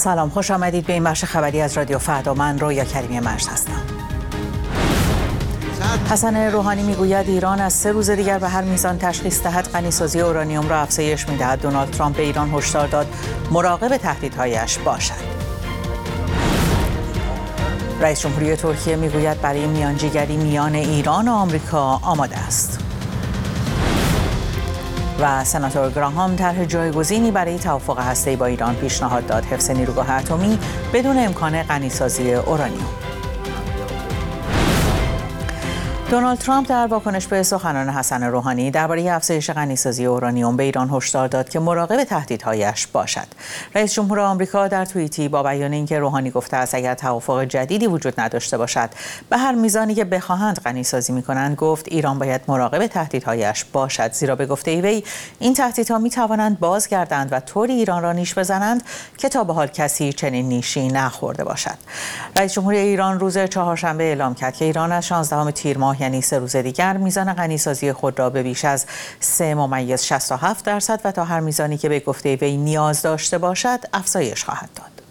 سلام، خوش آمدید به این بخش خبری از رادیو فردا. من رویا کریمی مجد هستم. حسن روحانی میگوید ایران از 3 روز دیگر به هر میزان تشخیص دهد غنیسازی اورانیوم را افزایش میدهد. دونالد ترامپ به ایران هشدار داد مراقب تهدیدهایش باشد. رئیس جمهوری ترکیه میگوید برای میانجیگری میان ایران و آمریکا آماده است. و سناتور گراهام طرح جایگزینی برای توافق هسته‌ای با ایران پیشنهاد داد. حفظ نیروگاه اتمی بدون امکان غنیسازی اورانیوم. دونالد ترامپ در واکنش به سخنان حسن روحانی درباره افزایش غنیسازی اورانیوم به ایران هشدار داد که مراقب تهدیدهایش باشد. رئیس جمهور آمریکا در توییتی با بیان اینکه روحانی گفته است اگر توافق جدیدی وجود نداشته باشد به هر میزانی که بخواهند غنیسازی می‌کنند، گفت ایران باید مراقب تهدیدهایش باشد، زیرا به گفته وی این تهدیدها می‌توانند بازگردند و طوری ایران را نیش بزنند که تا به حال کسی چنین نیشی نخورده باشد. رئیس جمهور ایران روز چهارشنبه اعلام کرد که ایران از 16 تیر ماه یعنی 3 روز دیگر میزان غنیسازی خود را به بیش از 3.67% و تا هر میزانی که به گفته وی نیاز داشته باشد افزایش خواهد داد.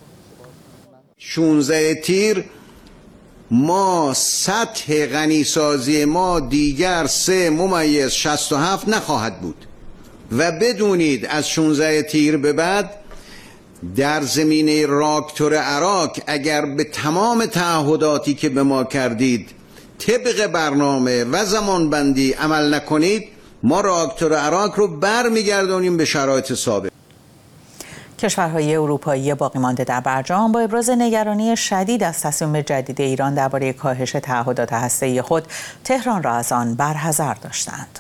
16 تیر ما سطح غنیسازی ما دیگر 3.67 نخواهد بود و بدونید از 16 تیر به بعد در زمینه راکتور عراق اگر به تمام تعهداتی که به ما کردید طبق برنامه و زمانبندی عمل نکنید، ما راکتور عراق رو برمیگردونیم به شرایط سابق. کشورهای اروپایی باقی مانده در برجام با ابراز نگرانی شدید از تصمیم جدید ایران درباره کاهش تعهدات هسته‌ای خود تهران را از آن برحذر داشتند.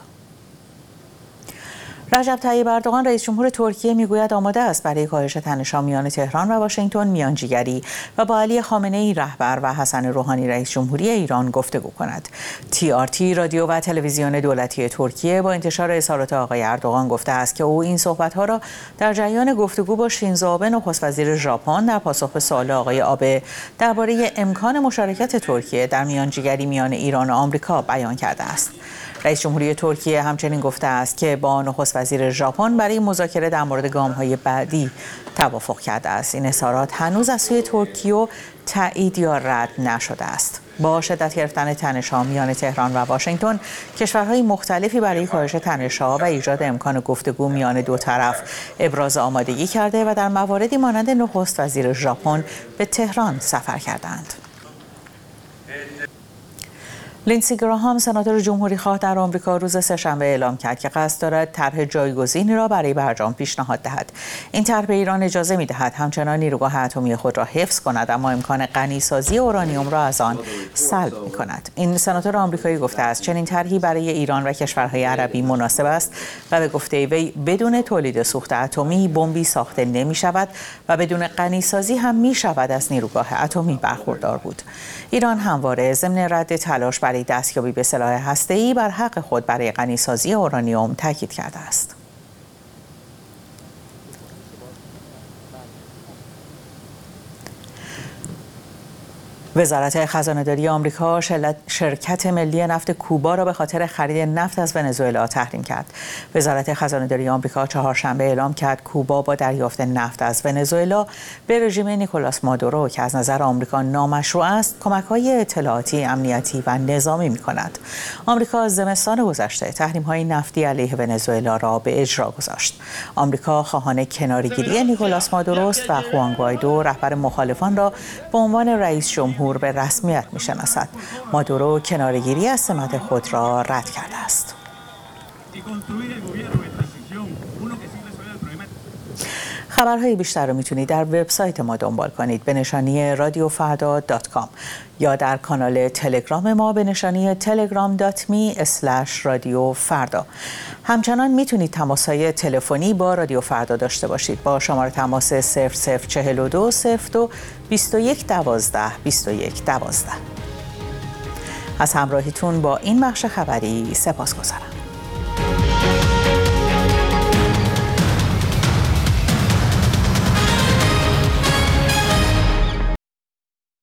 رجب طیب اردوغان رئیس جمهور ترکیه میگوید آماده است برای کاهش تنش‌ها میان تهران و واشنگتن میانجیگری و با علی خامنه‌ای رهبر و حسن روحانی رئیس جمهوری ایران گفتگو کند. TRT رادیو و تلویزیون دولتی ترکیه با انتشار اظهارات آقای اردوغان گفته است که او این صحبت‌ها را در جریان گفتگو با شینزو آبه نخست وزیر ژاپن در پاسخ به سوال آقای آبه درباره امکان مشارکت ترکیه در میانجیگری میان ایران و آمریکا بیان کرده است. رئیس جمهوری ترکیه همچنین گفته است که با نخست وزیر ژاپن برای مذاکره در مورد گام‌های بعدی توافق کرده است. این اظهارات هنوز از سوی ترکیه تایید یا رد نشده است. با شدت گرفتن تنش‌ها میان تهران و واشنگتن، کشورهای مختلفی برای کاهش تنش‌ها و ایجاد امکان گفتگو میان دو طرف ابراز آمادگی کرده و در مواردی مانند نخست وزیر ژاپن به تهران سفر کردند. لیندسی گراهام سناتور جمهوری‌خواه در آمریکا روز سه‌شنبه اعلام کرد که قصد دارد طرح جایگزینی را برای برجام پیشنهاد دهد. این طرح به ایران اجازه می‌دهد همچنان نیروگاه اتمی خود را حفظ کند، اما امکان غنیسازی اورانیوم را از آن سلب می‌کند. این سناتور آمریکایی گفته است چنین طرحی برای ایران و کشورهای عربی مناسب است و به گفته وی بدون تولید سوخت اتمی بمبی ساخته نمی‌شود و بدون غنیسازی هم می‌شود از نیروگاه اتمی برخوردار بود. ایران همواره ضمن رد تلاش برای دستیابی به سلاح هسته‌ای بر حق خود برای غنیسازی اورانیوم تاکید کرده است. وزارت خزانه‌داری آمریکا شرکت ملی نفت کوبا را به خاطر خرید نفت از ونزوئلا تحریم کرد. وزارت خزانه‌داری آمریکا چهارشنبه اعلام کرد کوبا با دریافت نفت از ونزوئلا به رژیم نیکولاس مادورو که از نظر آمریکا نامشروع است، کمک‌های اطلاعاتی، امنیتی و نظامی می‌کند. آمریکا از زمستان گذشته تحریم‌های نفتی علیه ونزوئلا را به اجرا گذاشت. آمریکا خواهان کناره‌گیری نیکولاس مادورو است و خوان گوایدو رهبر مخالفان را به عنوان رئیس جمهور به رسمیت می‌شناسد. مادورو کناره‌گیری از سمت خود را رد کرده است. خبرهای بیشتر رو میتونید در وبسایت ما دنبال کنید به نشانی radiofarda.com یا در کانال تلگرام ما به نشانی telegram.me/radiofarda. همچنان میتونید تماس‌های تلفنی با رادیو فردا داشته باشید با شماره تماس 0042 02 21 12 21 12. از همراهیتون با این بخش خبری سپاسگزارم.